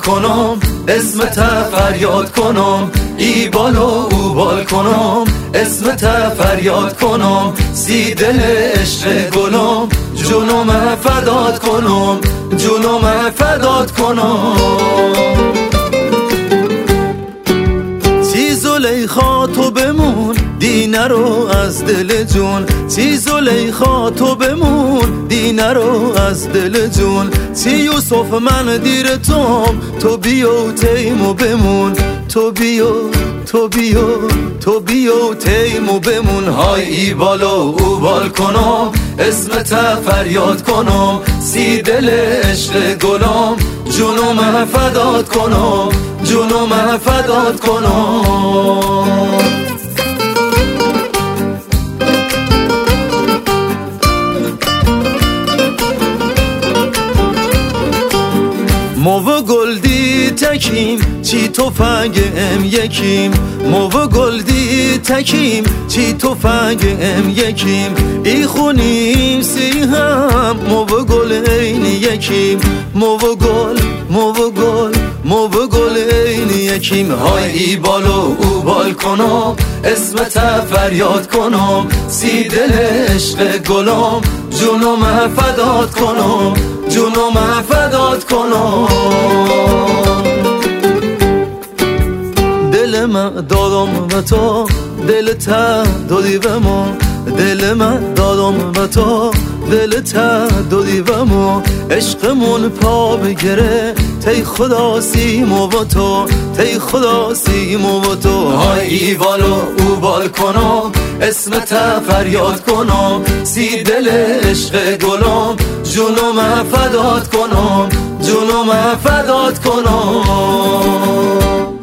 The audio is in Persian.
کنم اسمت فریاد کنم ای بال و او بال کنم اسمت فریاد کنم سی دل عشق گلم جونم فدات کنم جونم فدات کنم زلیخا تو بمون دینه رو از دل جون سی زلیخا تو بمون دینه رو از دل جون سی یوسف من دیر تو بیو تیمو بمون تو بیو تیمو بمون های ای بالا او بال کنم اسمت فریاد کنم سی دل عشق گلم جونم فدات کنم جونم فدات کنم موو گلدی تکیم چی تفنگ ام یکیم موو گلدی تکیم چی تفنگ ام یکیم ای خونیم سی هم موو گل این یکیم موو گل این یکیم های ای بال و او بال کنم اسمت فریاد کنم سی دل عشق گلم جونم فدات کنم جونم فدات کنم دل من دادم و تو دلت دادی به ما دل من دادم و تو دلت دادی به ما عشقمون پا بگره تی خدا سیمو و تو تی خدا سیمو و تو های ای بال و او بال کنم اسمت فریاد کنم سی دل عشق گلم جونم فدات کنم جونم فدات کنم